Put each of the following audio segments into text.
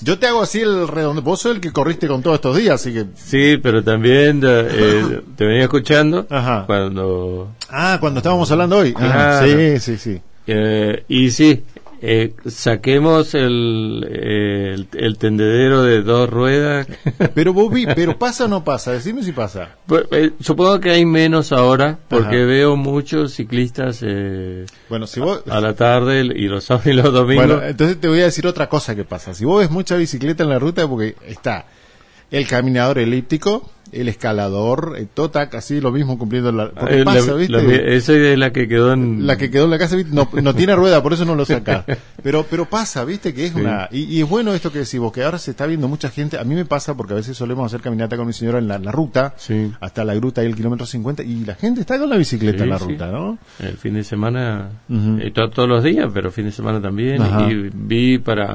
Yo te hago así el redondo. Vos sos el que corriste con todos estos días, así que... Sí, pero también te venía escuchando. Ajá. Cuando estábamos hablando hoy. Claro. Sí. Y sí, saquemos el tendedero de 2 ruedas. Pero pero ¿pasa o no pasa? Decime si pasa. Supongo que hay menos ahora, porque Ajá. veo muchos ciclistas Bueno, si vos... a la tarde y los sábados y los domingos. Bueno, entonces te voy a decir otra cosa que pasa. Si vos ves mucha bicicleta en la ruta, porque está el caminador elíptico, el escalador, todo está casi lo mismo cumpliendo porque pasa, ¿viste? Esa es la que quedó en... La que quedó en la casa, ¿viste? No tiene rueda, por eso no lo saca. Pero pasa, ¿viste? Que es una... Y es bueno esto que decís vos, que ahora se está viendo mucha gente. A mí me pasa porque a veces solemos hacer caminata con mi señora en la ruta, hasta la gruta y el kilómetro 50, y la gente está con la bicicleta en la ruta, ¿no? El fin de semana, todos los días, pero fin de semana también. Ajá. Y vi para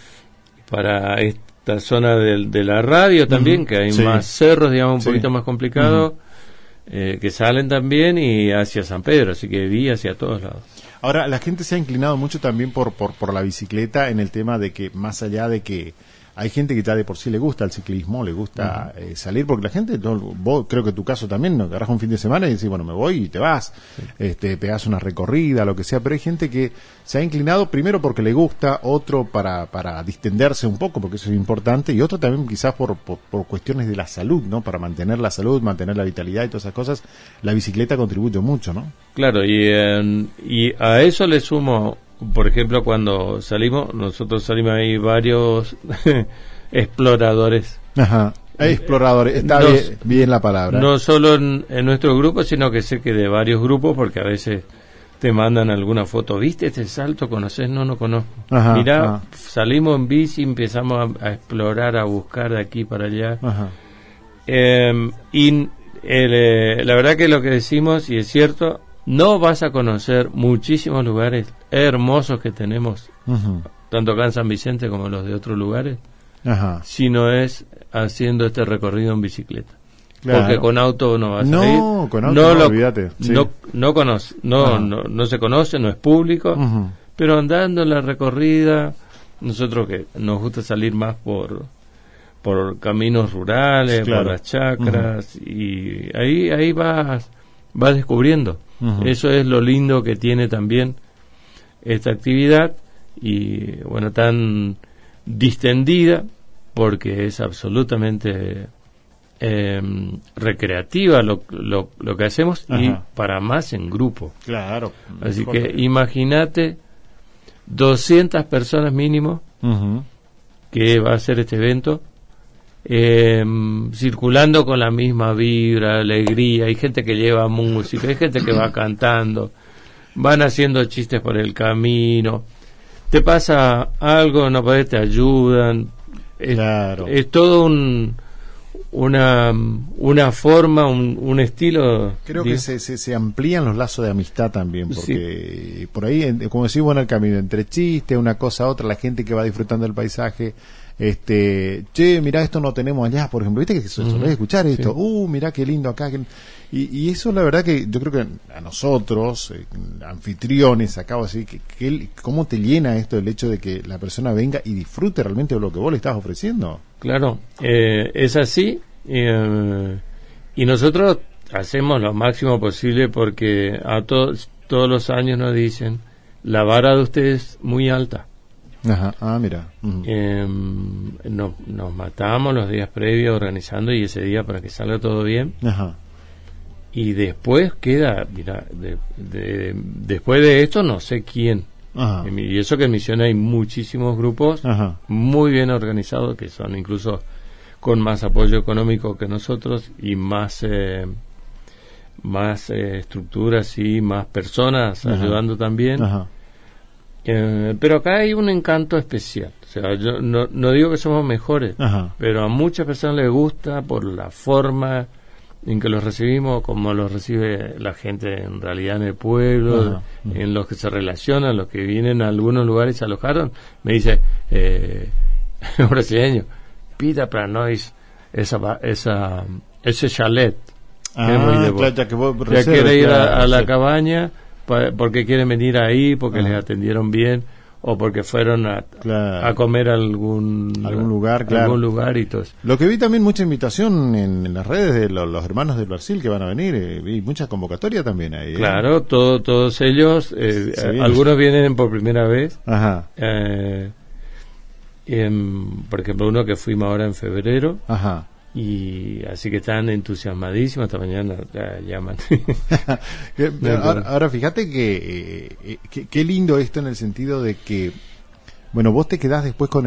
esta zona de la radio también, que hay más cerros, digamos, un poquito más complicados, que salen también, y hacia San Pedro, así que vi hacia todos lados. Ahora, la gente se ha inclinado mucho también por la bicicleta, en el tema de que, más allá de que hay gente que ya de por sí le gusta el ciclismo, le gusta salir, porque la gente, vos creo que tu caso también, ¿no? Agarras un fin de semana y decís, bueno, me voy y te vas, pegás una recorrida, lo que sea, pero hay gente que se ha inclinado primero porque le gusta, otro para distenderse un poco, porque eso es importante, y otro también quizás por cuestiones de la salud, ¿no? Para mantener la salud, mantener la vitalidad y todas esas cosas, la bicicleta contribuye mucho, ¿no? Claro, y a eso le sumo, por ejemplo, cuando nosotros salimos ahí varios exploradores. Ajá. Exploradores, está bien la palabra. No solo en nuestro grupo, sino que sé que de varios grupos, porque a veces te mandan alguna foto. ¿Viste este salto? ¿Conoces? No conozco. Ajá, mirá, salimos en bici, empezamos a explorar, a buscar de aquí para allá. Ajá. La verdad que lo que decimos, y es cierto, no vas a conocer muchísimos lugares hermosos que tenemos, tanto acá en San Vicente como los de otros lugares, si no es haciendo este recorrido en bicicleta. Claro. Porque con auto no vas a ir. No, con auto no, olvídate. Sí. No se conoce, no es público, pero andando en la recorrida, nosotros que nos gusta salir más por caminos rurales, por las chacras, y ahí vas descubriendo. Eso es lo lindo que tiene también esta actividad, y bueno, tan distendida, porque es absolutamente recreativa lo que hacemos, y para más en grupo. Claro. Así que imagínate 200 personas mínimo que va a hacer este evento, circulando con la misma vibra, alegría. Hay gente que lleva música, hay gente que va cantando, van haciendo chistes por el camino, te pasa algo, no podés, te ayudan. Es todo una forma, un estilo. Creo que se amplían los lazos de amistad también, porque por ahí, como decís, bueno, el camino entre chistes, una cosa a otra, la gente que va disfrutando del paisaje, mirá, esto no tenemos allá, por ejemplo, viste que solés escuchar esto, mirá qué lindo acá, y eso la verdad que yo creo que a nosotros, anfitriones, acabo de decir, que cómo te llena esto el hecho de que la persona venga y disfrute realmente de lo que vos le estás ofreciendo. Claro, es así, y nosotros hacemos lo máximo posible, porque a todos los años nos dicen, la vara de ustedes muy alta. Mira. Nos matamos los días previos organizando, y ese día para que salga todo bien. Y después queda, mira, después de esto no sé quién. Y eso que en Misiones hay muchísimos grupos muy bien organizados, que son incluso con más apoyo económico que nosotros, y más estructuras y más personas ayudando también. Pero acá hay un encanto especial. O sea, yo no digo que somos mejores, pero a muchas personas les gusta por la forma en que los recibimos, como los recibe la gente en realidad en el pueblo, en los que se relacionan, los que vienen a algunos lugares y se alojaron. Me dice un brasileño, pida para nosotros ese chalet, que es muy de que vos quiere ir a la cabaña porque quieren venir ahí, porque les atendieron bien, o porque fueron a comer a algún lugar, claro. Algún lugar y todo eso. Lo que vi también mucha invitación en las redes de los hermanos del Brasil que van a venir, vi mucha convocatoria también ahí. Claro, todos ellos, algunos vienen por primera vez. Ajá. Por ejemplo, uno que fuimos ahora en febrero. Ajá. Y así que están entusiasmadísimos, esta mañana llaman. Ahora fíjate que qué lindo esto en el sentido de que, bueno, vos te quedás después con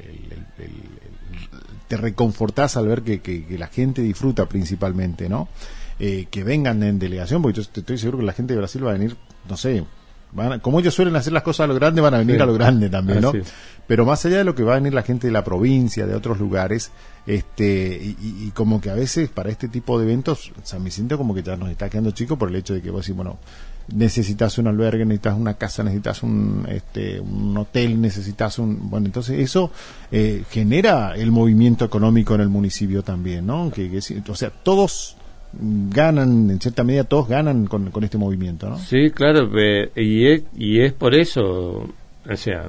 te reconfortás al ver que la gente disfruta principalmente, ¿no? Que vengan en delegación, porque yo estoy seguro que la gente de Brasil va a venir, no sé, como ellos suelen hacer las cosas a lo grande, van a venir a lo grande también, ¿no? Pero más allá de lo que va a venir la gente de la provincia, de otros lugares, y como que a veces para este tipo de eventos, San Vicente como que ya nos está quedando chico por el hecho de que vos decís, bueno, necesitas un albergue, necesitas una casa, necesitas un hotel, necesitas bueno, entonces eso genera el movimiento económico en el municipio también, ¿no? O sea, todos ganan, en cierta medida todos ganan con este movimiento, ¿no? Sí, claro, y es por eso, o sea,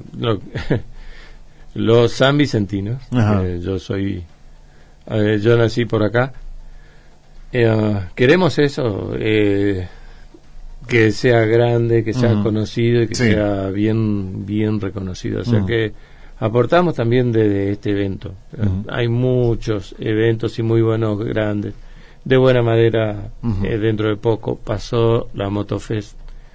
los San Vicentinos, yo nací por acá, queremos eso, que sea grande, que sea conocido y que sea bien reconocido, o sea que aportamos también de este evento. Hay muchos eventos y muy buenos, grandes, de buena madera. Dentro de poco pasó la Motofest.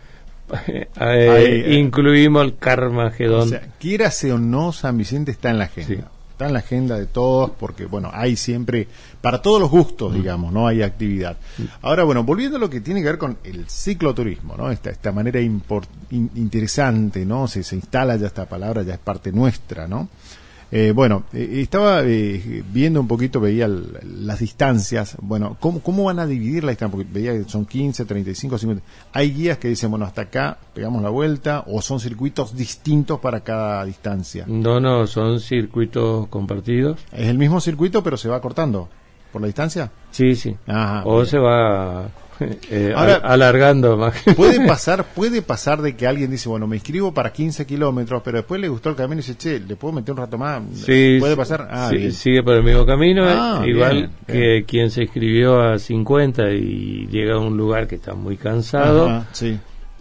Incluimos el Carmagedón. O sea, quírase o no, San Vicente está en la agenda. Sí. Está en la agenda de todos, porque bueno, hay siempre, para todos los gustos, digamos, no hay actividad. Ahora, bueno, volviendo a lo que tiene que ver con el cicloturismo, ¿no? Esta manera interesante, ¿no? Se instala ya esta palabra, ya es parte nuestra, ¿no? Estaba viendo un poquito, veía las distancias. Bueno, ¿cómo van a dividir la distancia? Porque veía que son 15, 35, 50. Hay guías que dicen, bueno, hasta acá pegamos la vuelta, o son circuitos distintos para cada distancia. No, son circuitos compartidos. ¿Es el mismo circuito, pero se va cortando por la distancia? Sí. Ajá, o bien. Se va ahora, alargando más. Puede pasar de que alguien dice, bueno, me inscribo para 15 kilómetros, pero después le gustó el camino y dice, che, ¿le puedo meter un rato más? Sí, ¿puede pasar? Sigue por el mismo camino, igual bien, que bien. Quien se inscribió a 50 y llega a un lugar que está muy cansado. Ajá, sí.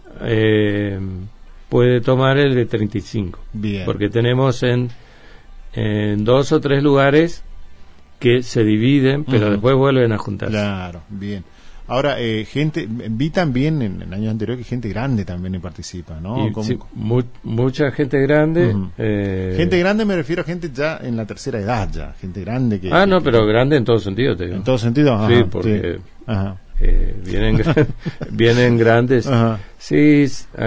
Puede tomar el de 35. Bien. Porque tenemos en 2 o 3 lugares que se dividen, pero después vuelven a juntarse. Claro, bien. Ahora, vi también en años anteriores que gente grande también participa, ¿no? Sí, mucha gente grande. Gente grande me refiero a gente ya en la tercera edad, ya. Gente grande que... pero grande en todo sentido, te digo. ¿En todo sentido? Ajá, sí, porque vienen grandes. Ajá. Sí,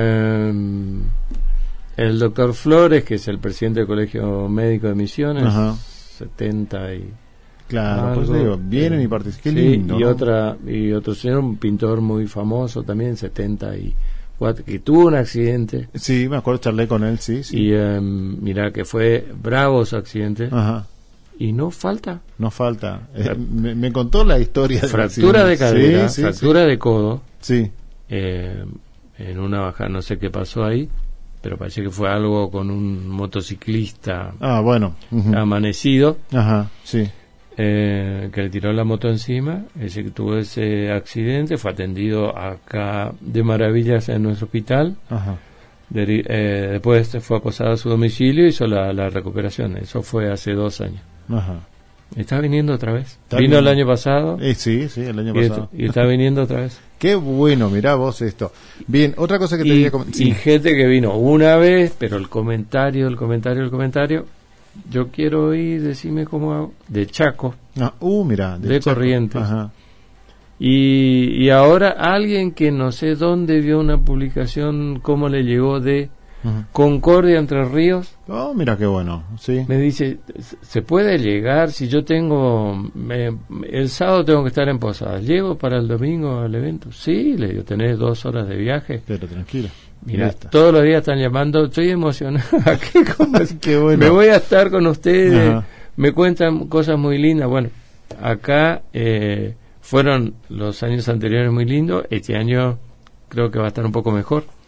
el doctor Flores, que es el presidente del Colegio Médico de Misiones, 70 y... Claro, por eso digo, vienen y participan. Qué lindo, y ¿no? otro señor, un pintor muy famoso también, 74, que tuvo un accidente. Sí, me acuerdo, charlé con él, sí. Y mira que fue bravo su accidente. Ajá. Y no falta. Me contó la historia. Fractura de cadera, sí, fractura de codo. Sí. En una bajada, no sé qué pasó ahí, pero parece que fue algo con un motociclista. Bueno. Amanecido. Ajá, sí. Que le tiró la moto encima, ese que tuvo ese accidente, fue atendido acá de maravillas en nuestro hospital. Ajá. Después fue acosado a su domicilio y hizo la recuperación. Eso fue hace 2 años. Ajá. Está viniendo otra vez. Vino el año pasado. Sí, el año pasado. Y está viniendo otra vez. Qué bueno, mirá vos esto. Bien, otra cosa que te quería comentar. Y gente que vino una vez, pero el comentario. Yo quiero ir, decime cómo hago. De Chaco. Mira. De Chaco. Corrientes. Ajá. Y ahora alguien que no sé dónde vio una publicación, cómo le llegó de Concordia, Entre Ríos. Mira qué bueno, sí. Me dice, ¿se puede llegar? Si yo el sábado tengo que estar en Posadas, ¿llego para el domingo al evento? Sí, le digo, tenés 2 horas de viaje. Pero tranquilo. Mira, todos los días están llamando, estoy emocionado. Qué bueno. Me voy a estar con ustedes. Ajá. Me cuentan cosas muy lindas. Bueno, acá fueron los años anteriores muy lindos. Este año creo que va a estar un poco mejor.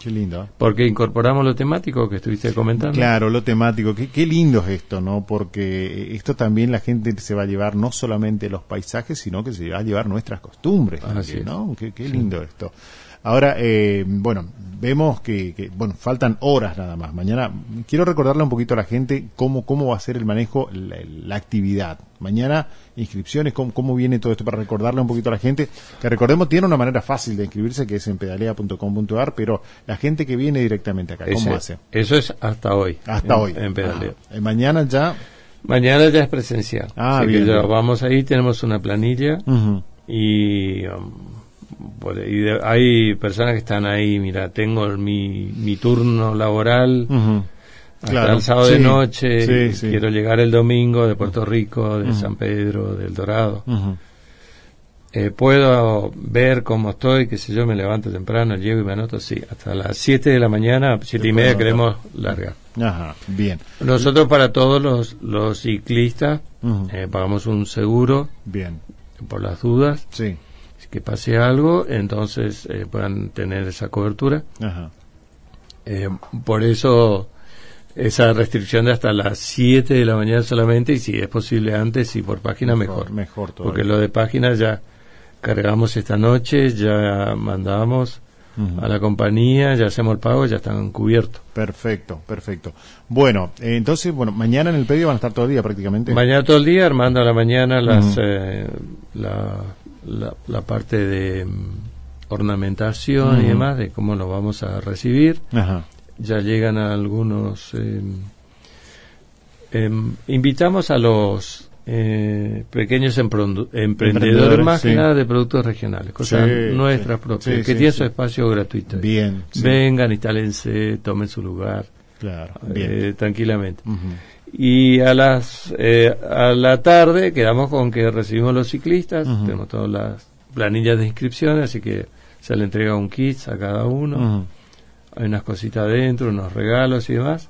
Qué lindo. Porque incorporamos lo temático que estuviste comentando. Claro, lo temático. Qué lindo es esto, ¿no? Porque esto también la gente se va a llevar no solamente los paisajes, sino que se va a llevar nuestras costumbres también, ¿no? Qué lindo esto. Ahora, bueno, vemos que faltan horas nada más. Mañana, quiero recordarle un poquito a la gente cómo va a ser el manejo, la actividad. Mañana, inscripciones, cómo viene todo esto, para recordarle un poquito a la gente, que recordemos, tiene una manera fácil de inscribirse, que es en pedalea.com.ar, pero la gente que viene directamente acá, ¿cómo hace? Eso es hasta hoy. Hasta hoy. En Pedalea. Mañana ya... Mañana ya es presencial. Así bien, que ya vamos ahí, tenemos una planilla y... hay personas que están ahí, mira, tengo mi turno laboral hasta el sábado de noche, quiero llegar el domingo de Puerto Rico, de San Pedro, del Dorado. Puedo ver cómo estoy, qué sé yo, me levanto temprano, llego y me anoto, hasta las 7 de la mañana, 7:30 queremos largar. Ajá, bien. Nosotros para todos los ciclistas pagamos un seguro, bien, por las dudas. Sí. Que pase algo, entonces puedan tener esa cobertura. Ajá. Por eso esa restricción de hasta las 7 de la mañana solamente, y si es posible antes y por página mejor porque lo de página ya cargamos esta noche, ya mandamos a la compañía, ya hacemos el pago, ya están cubiertos. Perfecto. Bueno, entonces, mañana en el predio van a estar todo el día prácticamente. Mañana todo el día, armando a la mañana la parte de ornamentación y demás, de cómo lo vamos a recibir. Ajá. Ya llegan algunos... invitamos a los pequeños emprendedores más que nada de productos regionales, cosas nuestras propias, que tienen su espacio gratuito. Bien. Vengan, instálense, tomen su lugar. Claro, bien. Tranquilamente. Y a la tarde quedamos con que recibimos los ciclistas, tenemos todas las planillas de inscripción, así que se le entrega un kit a cada uno, hay unas cositas adentro, unos regalos y demás.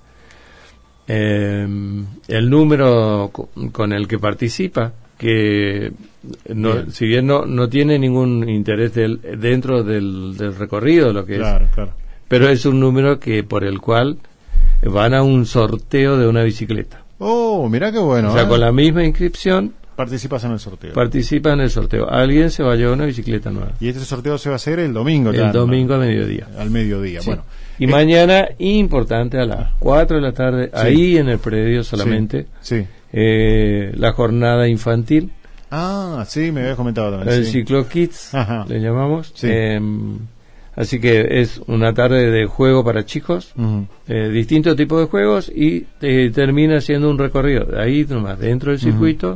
El número con el que participa, que si bien no tiene ningún interés dentro del recorrido, lo que claro. Pero es un número por el cual van a un sorteo de una bicicleta. Oh, mira qué bueno. O sea, con la misma inscripción participas en el sorteo. Participa en el sorteo. Alguien se va a llevar una bicicleta nueva. Y este sorteo se va a hacer el domingo. El domingo a mediodía. Al mediodía, bueno. Y mañana, importante, a las 4 de la tarde, ahí en el predio solamente, la jornada infantil. Ah, sí, me habías comentado también. El Ciclo Kids, le llamamos. Así que es una tarde de juego para chicos, distintos tipos de juegos, y termina siendo un recorrido de ahí nomás, dentro del circuito,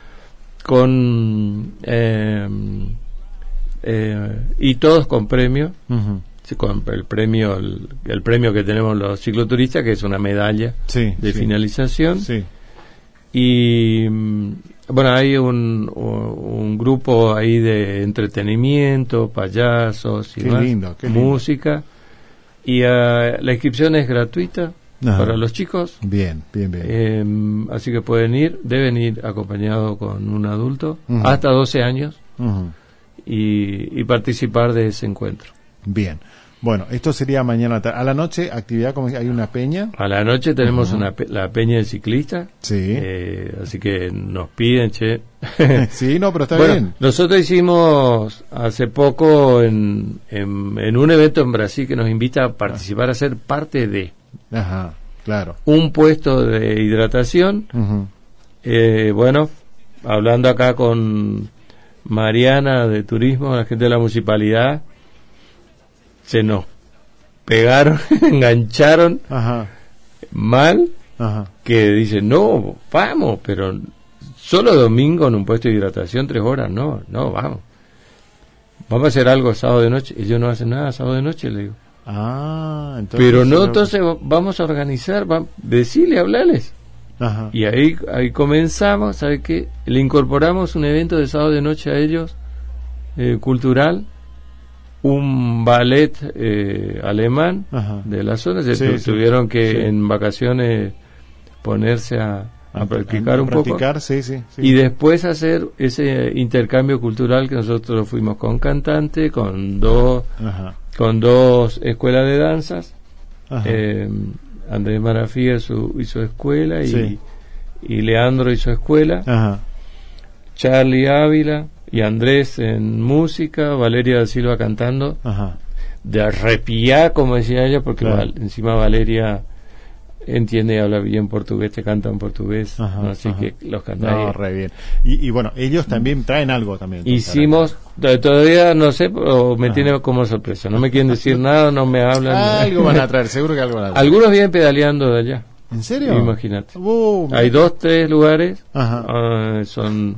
con y todos con premio, con el premio que tenemos los cicloturistas, que es una medalla de finalización, y bueno, hay un grupo ahí de entretenimiento, payasos y qué más, lindo. música, y la inscripción es gratuita para los chicos. Bien. Así que deben ir acompañados con un adulto hasta 12 años y participar de ese encuentro. Bien. Bueno, esto sería mañana. A la noche, actividad, como hay una peña. A la noche tenemos la peña del ciclista. Sí. Así que nos piden, Sí, no, pero está bien. Nosotros hicimos hace poco en un evento en Brasil que nos invita a participar, a ser parte de. Ajá, claro. Un puesto de hidratación. Bueno, hablando acá con Mariana de Turismo, la gente de la municipalidad, se nos pegaron, engancharon mal, que dicen, no, vamos, pero solo domingo en un puesto de hidratación 3 horas, no, vamos a hacer algo sábado de noche. Ellos no hacen nada sábado de noche, le digo. Entonces, pero no, entonces vamos a organizar, decirle, hablarles. Y ahí comenzamos, ¿sabe qué? Le incorporamos un evento de sábado de noche a ellos, cultural, un ballet alemán de la zona. Tuvieron que en vacaciones ponerse a a practicar un poco. Sí. Y después hacer ese intercambio cultural que nosotros fuimos con cantante, con dos escuelas de danzas. Andrés Marafía hizo escuela y Leandro hizo escuela. Charlie Ávila y Andrés en música, Valeria da Silva cantando. De arrepiar, como decía ella, porque encima Valeria entiende y habla bien portugués, te canta en portugués, ¿no? Así que los cantantes. Re bien. Y bueno, ellos también traen algo también. Hicimos, todavía no sé, o me tiene como sorpresa. No me quieren decir nada, no me hablan. Algo van a traer, seguro que algo van a traer. Algunos vienen pedaleando de allá. ¿En serio? Imagínate. Hay 2-3 lugares, son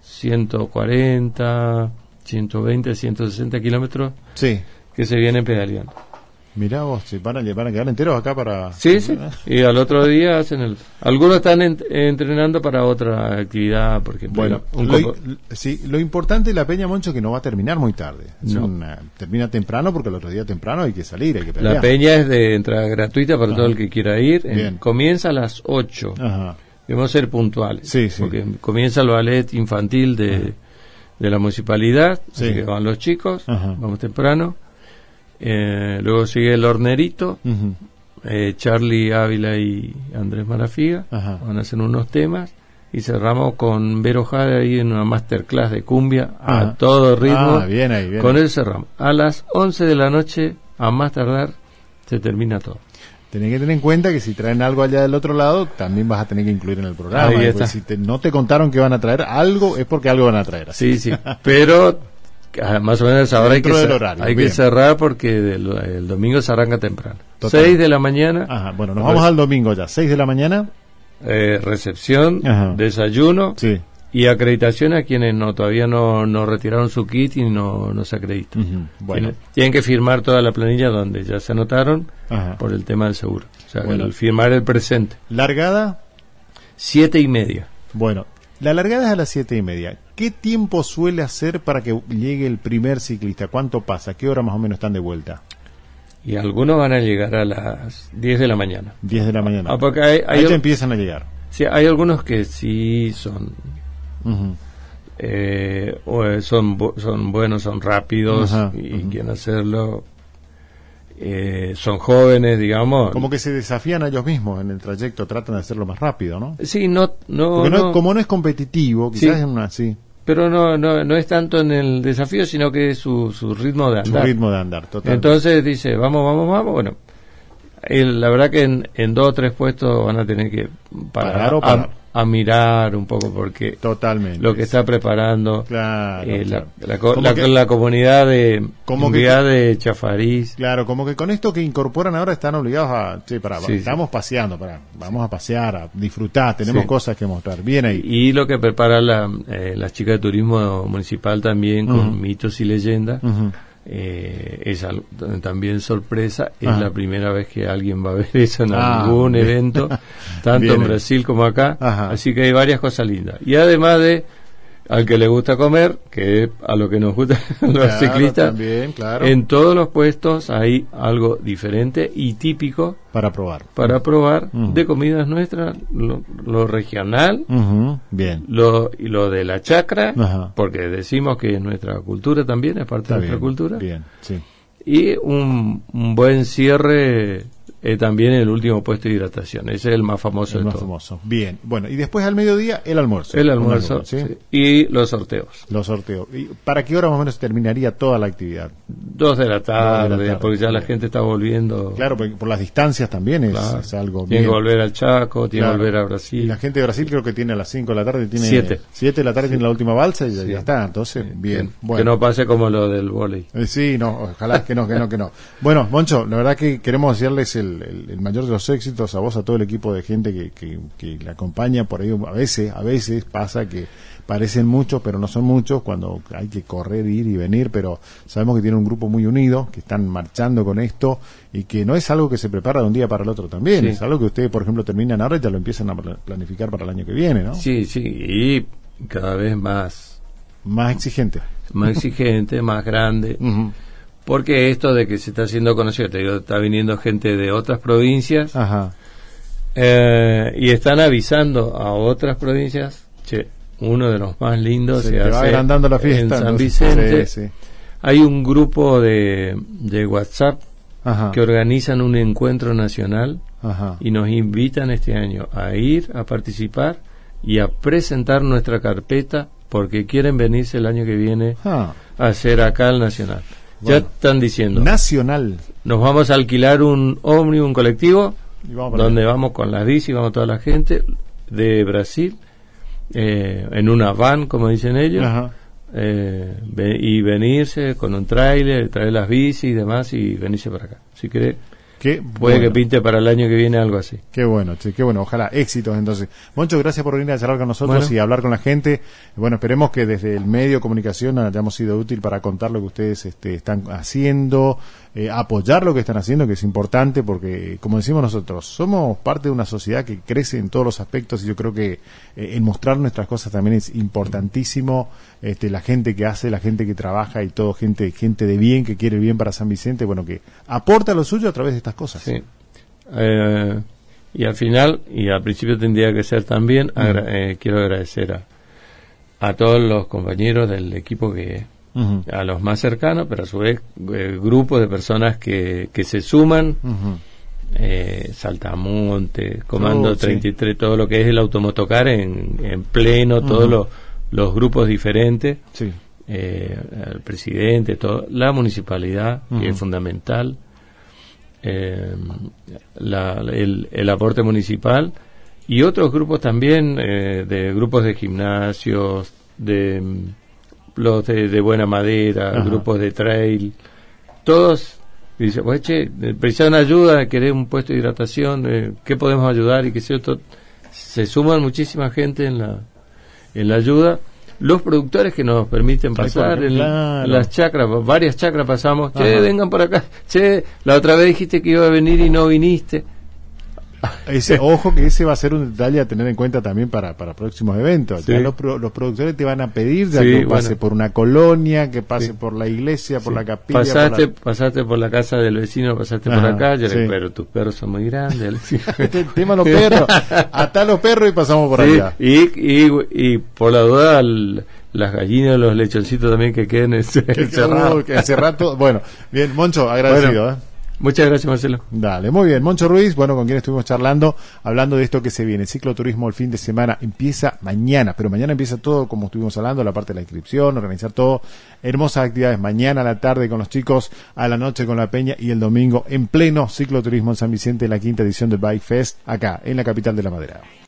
140, 120, 160 kilómetros. Sí. Que se vienen pedaleando. Mirá vos, se van a quedar enteros acá para... Sí. Y al otro día hacen algunos están entrenando para otra actividad, porque bueno, lo importante de la peña, Moncho, que no va a terminar muy tarde. Termina temprano, porque el otro día temprano hay que salir, hay que pelear. La peña es de entrada gratuita para todo el que quiera ir. Comienza a las 8. Debemos ser puntuales. Porque comienza el ballet infantil de la municipalidad, así que van los chicos, vamos temprano. Luego sigue el hornerito, Charlie Ávila y Andrés Marafía van a hacer unos temas y cerramos con Vero Jade ahí en una masterclass de cumbia a todo ritmo. Bien ahí. Con eso cerramos. A las 11 de la noche, a más tardar, se termina todo. Tenés que tener en cuenta que si traen algo allá del otro lado, también vas a tener que incluir en el programa. Si no te contaron que van a traer algo, es porque algo van a traer. Así. Sí, pero más o menos ahora hay que cerrar, porque el domingo se arranca temprano. 6 de la mañana. Bueno, nos vamos al domingo ya. 6 de la mañana. Recepción, desayuno y acreditación a quienes todavía no retiraron su kit y no se acreditan. Tienen que firmar toda la planilla donde ya se anotaron por el tema del seguro. O sea, firmar el presente. ¿Largada? 7:30. Bueno, la largada es a las 7:30. ¿Qué tiempo suele hacer para que llegue el primer ciclista? ¿Cuánto pasa? ¿Qué hora más o menos están de vuelta? Y algunos van a llegar a las 10 de la mañana. 10 de la mañana. Porque ahí ya empiezan a llegar. Sí, hay algunos que sí son son buenos, son rápidos y quieren hacerlo. Son jóvenes, digamos. Como que se desafían a ellos mismos en el trayecto, tratan de hacerlo más rápido, ¿no? Sí, como no es competitivo, quizás es una así. Pero no es tanto en el desafío, sino que es su ritmo de andar. Su ritmo de andar, total. Entonces dice, vamos. Bueno, la verdad que en 2 o 3 puestos van a tener que parar a mirar un poco, porque totalmente lo que está preparando la comunidad de Chafariz. Claro, como que con esto que incorporan ahora están obligados estamos paseando, vamos a pasear, a disfrutar, tenemos cosas que mostrar. Bien ahí. Y lo que prepara las chicas de turismo municipal también con mitos y leyendas. Es también sorpresa. Es la primera vez que alguien va a ver eso en algún evento, tanto en Brasil como acá. Así que hay varias cosas lindas. Y además al que le gusta comer, que es a lo que nos gusta los ciclistas, también, en todos los puestos hay algo diferente y típico para probar de comidas nuestras, lo regional, bien, lo de la chacra, porque decimos que nuestra cultura también es parte de nuestra cultura, bien, sí. Y un buen cierre también el último puesto de hidratación. Ese es el más famoso de todos. Famoso. Bien. Bueno, y después al mediodía el almuerzo. ¿Sí? Y los sorteos. ¿Y para qué hora más o menos terminaría toda la actividad? 2 de la tarde, porque ya la gente está volviendo. Claro, porque por las distancias también es algo. Tiene que volver al Chaco, tiene que volver a Brasil. Y la gente de Brasil creo que tiene a las 5 de la tarde, tiene 7 de la tarde tiene la última balsa y ya está. Entonces, bien. Bueno. Que no pase como lo del vóley. Sí, ojalá que no. Bueno, Moncho, la verdad que queremos desearles el mayor de los éxitos a vos, a todo el equipo de gente que le acompaña por ahí. A veces pasa que parecen muchos, pero no son muchos, cuando hay que correr, ir y venir, pero sabemos que tienen un grupo muy unido, que están marchando con esto, y que no es algo que se prepara de un día para el otro también, es algo que ustedes, por ejemplo, terminan ahora y ya lo empiezan a planificar para el año que viene, ¿no? Sí, y cada vez más exigente, más grande. Porque esto de que se está haciendo conocido, te digo, está viniendo gente de otras provincias Y están avisando a otras provincias, uno de los más lindos se hace va agrandando la fiesta, en San Vicente. Sí. Hay un grupo de WhatsApp Ajá. que organizan un encuentro nacional. Ajá. Y nos invitan este año a ir a participar y a presentar nuestra carpeta porque quieren venirse el año que viene a hacer acá el nacional. Bueno, ya están diciendo nacional. Nos vamos a alquilar un ómnibus, un colectivo donde vamos con las bici, vamos toda la gente de Brasil en una van, como dicen ellos. Ajá. Y venirse con un tráiler, traer las bicis y demás y venirse para acá. Si querés, puede que pinte para el año que viene algo así. Qué bueno, qué bueno. Ojalá éxitos entonces. Moncho, gracias por venir a charlar con nosotros y hablar con la gente. Bueno, esperemos que desde el medio de comunicación hayamos sido útil para contar lo que ustedes están haciendo, apoyar lo que están haciendo, que es importante porque, como decimos nosotros, somos parte de una sociedad que crece en todos los aspectos y yo creo que en mostrar nuestras cosas también es importantísimo. La gente que hace, la gente que trabaja y todo, gente de bien, que quiere el bien para San Vicente, bueno, que aporta lo suyo a través de estas cosas. Sí. Y al final, y al principio tendría que ser también, quiero agradecer a todos los compañeros del equipo a los más cercanos, pero a su vez grupos de personas que se suman, Saltamonte, Comando 33, todo lo que es el automotocar en pleno, todos los grupos diferentes, el presidente, la municipalidad, que es fundamental, el aporte municipal y otros grupos también, de grupos de gimnasios, de los de buena madera, grupos de trail, todos dicen, pues precisan ayuda, querés un puesto de hidratación, ¿qué podemos ayudar? Y que se suman muchísima gente en la ayuda. Los productores que nos permiten pasar en las chacras, varias chacras pasamos, vengan por acá, la otra vez dijiste que iba a venir y no viniste. Ojo que ese va a ser un detalle a tener en cuenta también para próximos eventos. Ya los productores te van a pedir que pase por una colonia, que pase por la iglesia, por la capilla. Pasaste por la casa del vecino, pasaste por acá, pero tus perros son muy grandes. El tema de los perros, atá los perros y pasamos por allá. Y por la duda las gallinas, los lechoncitos también que queden encerrados. Bueno, bien, Moncho, agradecido. Muchas gracias, Marcelo. Dale, muy bien. Moncho Ruiz, con quien estuvimos charlando, hablando de esto que se viene. El cicloturismo el fin de semana empieza mañana, pero mañana empieza todo como estuvimos hablando, la parte de la inscripción, organizar todo. Hermosas actividades mañana a la tarde con los chicos, a la noche con la peña y el domingo en pleno cicloturismo en San Vicente, la 5ª edición del Bike Fest, acá, en la capital de la Madera.